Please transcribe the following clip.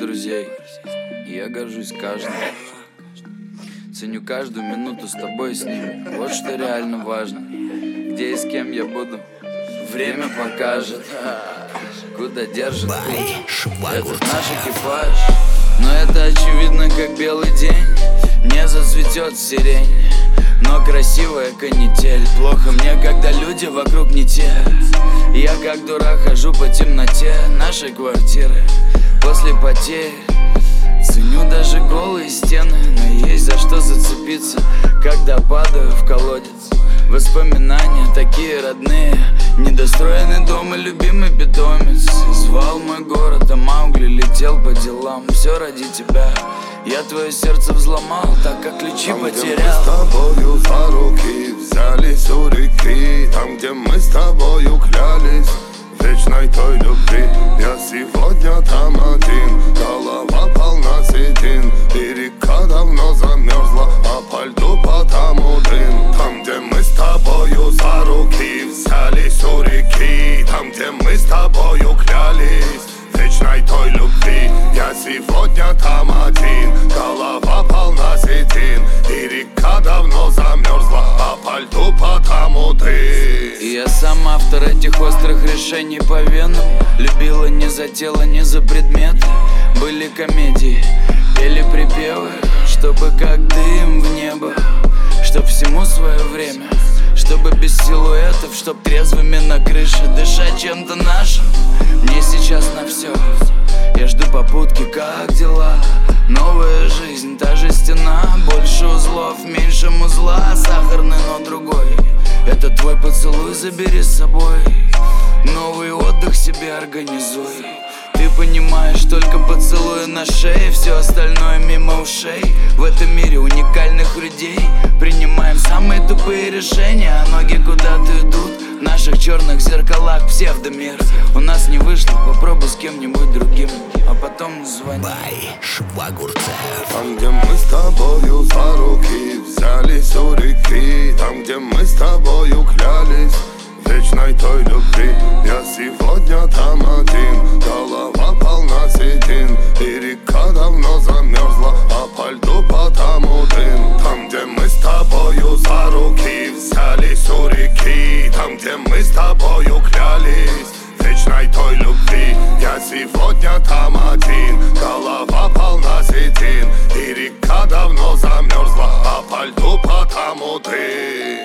друзей, и я горжусь каждым. Ценю каждую минуту с тобой и с ними. Вот что реально важно. Где и с кем я буду, время покажет. Куда держит путь этот наш экипаж. Но это очевидно, как белый день. Не зацветет сирень, но красивая канитель. Плохо мне, когда люди вокруг не те. Я как дурак хожу по темноте нашей квартиры после потерь. Ценю даже голые стены, но есть за что зацепиться, когда падаю в колодец. Воспоминания такие родные, недостроенный дом и любимый питомец. Звал мой город, а Маугли летел по делам. Все ради тебя, я твое сердце взломал, так как ключи потерял. Там, где мы с тобою за руки взялись у реки, там, где мы с тобою клялись вечной той любви. Я сегодня там один, голова полна седин, и река давно замерзла, а по льду потому дым. Там, где мы с тобою за руки взялись у реки, там, где мы с тобою клялись вечной той любви. Я сегодня там один, голова полна седин, и река давно замерзла, а по льду потому ты. И я сам автор этих острых решений по венам. Любила не за тело, не за предметы. Были комедии, пели припевы, чтобы как дым в небо, чтоб всему свое время, чтобы без силуэтов, чтоб трезвыми на крыше дышать чем-то нашим. Мне сейчас на все, я жду попутки, как дела? Новая жизнь, та же стена, больше узлов, меньше музла. Сахарный, но другой, это твой поцелуй, забери с собой. Новый отдых себе организуй. Ты понимаешь, только поцелуй на шее, все остальное мимо ушей. В этом мире уникальных людей принимаем самые тупые решения, а ноги куда-то идут. В наших черных зеркалах псевдомир. У нас не вышло, попробуй с кем-нибудь другим, а потом звони. Там, где мы с тобою за руки взялись у реки, там, где мы с тобою клялись вечной той любви. Я сегодня там один, голова полна седин, и река давно замерзла, а по льду потому дым. Там, где мы с тобою за руки взялись у реки, там, где мы с тобою клялись вечной той любви. Я сегодня там один, голова полна седин, и река давно замерзла, а по льду потому ты.